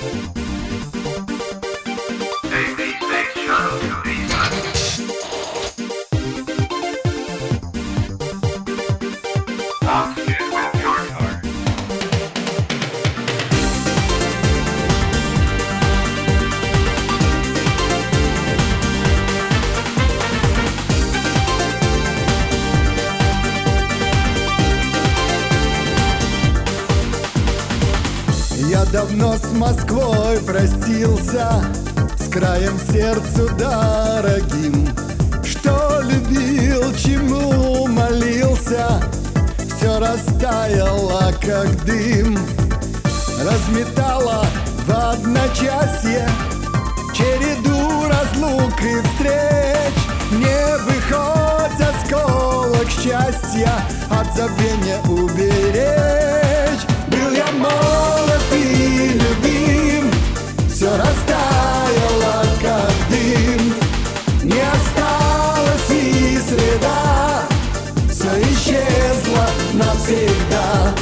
Я давно с Москвой простился, с краем сердцу дорогим. Что любил, чему молился, все растаяло, как дым. Разметало в одночасье череду разлук и встреч. Мне бы хоть осколок счастья от забвения уберечь. Был я молод и любим, все растаяло, как дым. Не осталось и следа, все исчезло навсегда.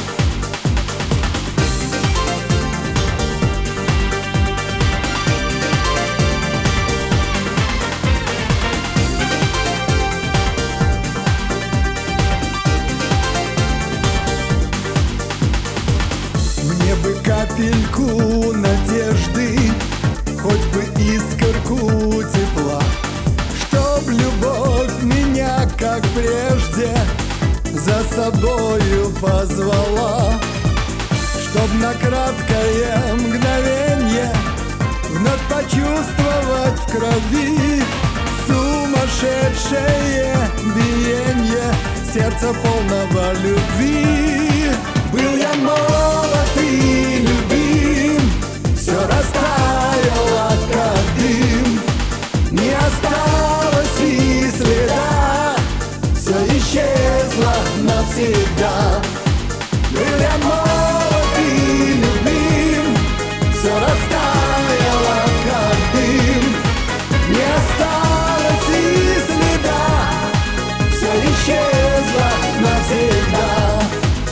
Мне бы капельку надежды, хоть бы искорку тепла, чтоб любовь меня, как прежде, за собою позвала. Чтоб на краткое мгновенье вновь почувствовать в крови сумасшедшее биение сердца полного любви. Был я молод и любим, все растаяло, как дым. Не осталось и следа, все исчезло навсегда. Был я молод и любим, все растаяло, как дым. Не осталось и следа, все исчезло навсегда.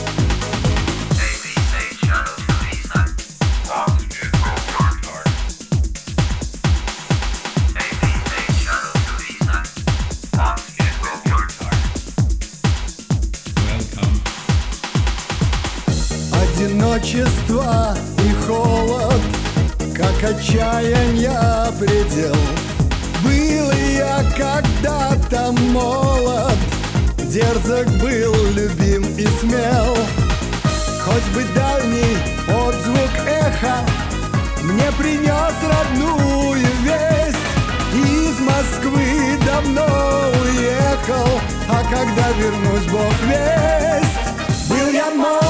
Одиночество и холод, как отчаянья предел. Был я когда-то молод, дерзок был, любим и смел. Хоть бы дальний отзвук эха мне принес родную весть. Из Москвы давно уехал, а когда вернусь, Бог весть. Был я молод